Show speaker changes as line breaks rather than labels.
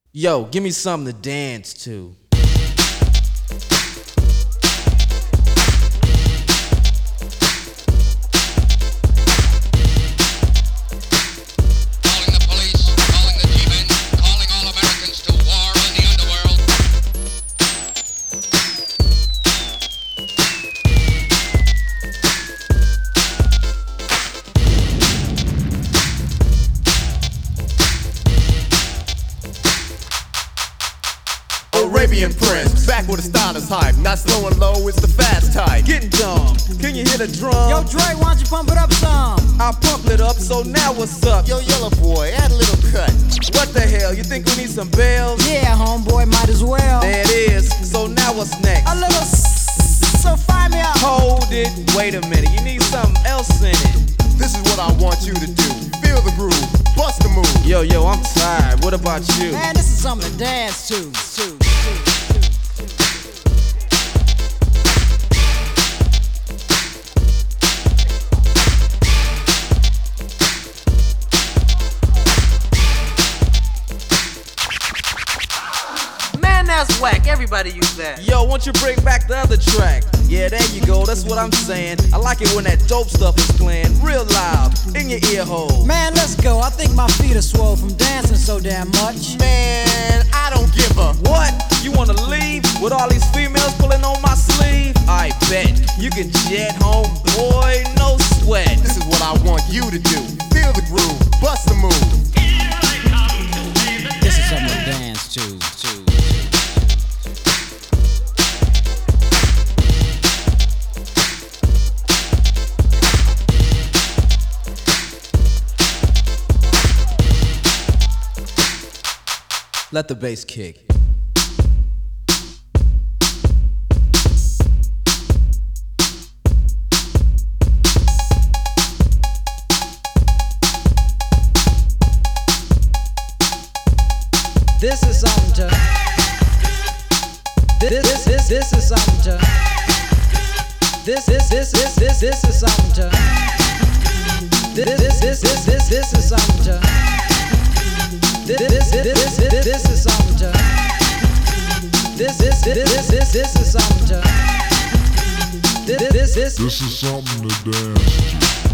Yo, give me something to dance to.
Calling the police, calling the G-men, calling all Americans to war on the underworld.
Arabian Prince, back with a stylish hype. Not slow and low, it's the fast type.
Getting dumb. Can you hear the drum?
Yo, Dre, why don't you pump it up some?
I pumped it up, so now what's up?
Yo, yellow boy, add a little cut.
What the hell? You think we need some bells?
Yeah, homeboy, might as well.
There it is. So now what's next?
A little so fire me up.
Hold it. Wait a minute. You need something else in it.
This is what I want you to do. Feel the groove, bust the move.
Yo, I'm tired. What about you?
Man, this is something to dance to.
Man, that's whack. Everybody use that.
Yo, won't you bring back the other track? Yeah, there you go. That's what I'm saying. I like it when that dope stuff is playing real loud in your ear hole.
Man, let's go. I think my feet are swole from dancing so damn much.
Man, I don't give a.
What? You wanna leave with all these females pulling on my sleeve? I bet you can jet home, boy, no sweat.
This is what I want you to do. Feel the groove, bust the move.
This is something to dance to.
Let the bass kick.
This is something to. This is something to. This is something to. This is something to. This is something to. This is something to. This is something to dance to.